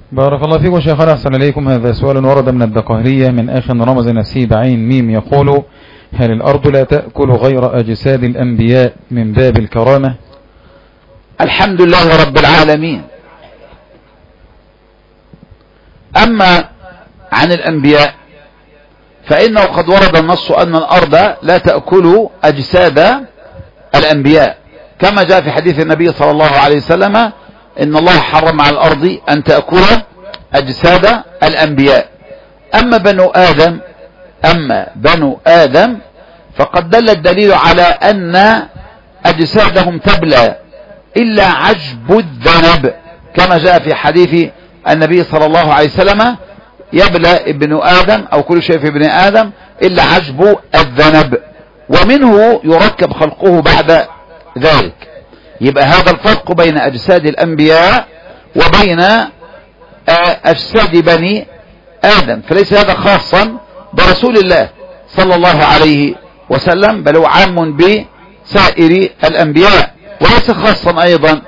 بارك الله فيكم شيخنا، أحسن إليكم. هذا سؤال ورد من الدقهلية من أخ رمز نسيب عين ميم يقول: هل الأرض لا تأكل غير أجساد الأنبياء من باب الكرامة؟ الحمد لله رب العالمين. أما عن الأنبياء فإنه قد ورد النص أن الأرض لا تأكل أجساد الأنبياء، كما جاء في حديث النبي صلى الله عليه وسلم: إن الله حرم على الأرض أن تأكل أجساد الأنبياء. أما بنو آدم فقد دل الدليل على أن أجسادهم تبلى إلا عجب الذنب، كما جاء في حديث النبي صلى الله عليه وسلم: يبلى ابن آدم أو كل شيء في ابن آدم إلا عجب الذنب، ومنه يركب خلقه بعد ذلك. يبقى هذا الفرق بين أجساد الأنبياء وبين أجساد بني آدم، فليس هذا خاصا برسول الله صلى الله عليه وسلم، بل هو عام بسائر الأنبياء، وليس خاصا أيضا.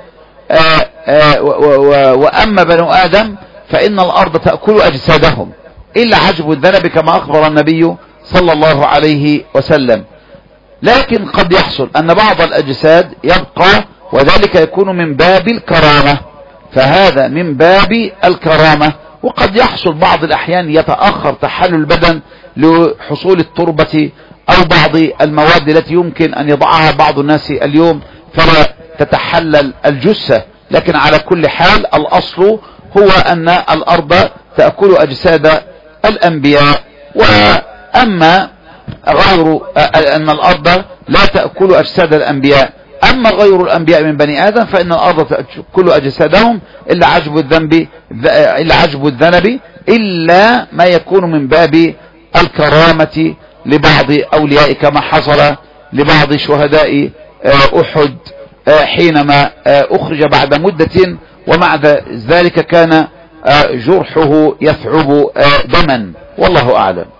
وأما بنو آدم فإن الأرض تأكل أجسادهم إلا عجب الذنب، كما أخبر النبي صلى الله عليه وسلم. لكن قد يحصل أن بعض الأجساد يبقى، وذلك يكون من باب الكرامة، فهذا من باب الكرامة. وقد يحصل بعض الأحيان يتأخر تحلل البدن لحصول التربة أو بعض المواد التي يمكن أن يضعها بعض الناس اليوم فلا تتحلل الجثة، لكن على كل حال الأصل هو أن الأرض تأكل أجساد الأنبياء. وأما غير أن الأرض لا تأكل أجساد الأنبياء، أما غير الأنبياء من بني آدم فإن الأرض تأكل أجسادهم إلا عجب الذنب إلا ما يكون من باب الكرامة لبعض أولياء، كما حصل لبعض شهداء أحد حينما أخرج بعد مدة، ومع ذلك كان جرحه يثعب دما، والله أعلم.